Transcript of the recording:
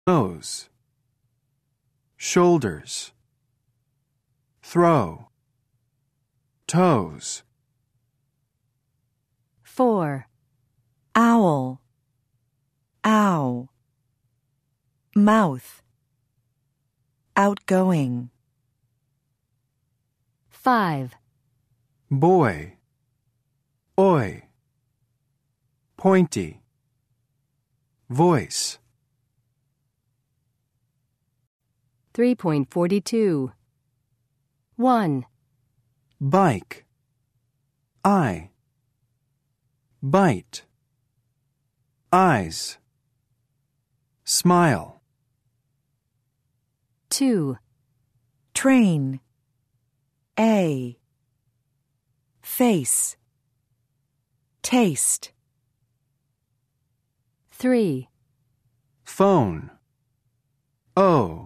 nose, shoulders, throw, toes. 4. Owl, ow, mouth, outgoing. 5. Boy, oi, pointy, voice. 3.42. 1. Bike, eye, bite, eyes, smile. 2. Train, a, face, taste. 3. Phone, O.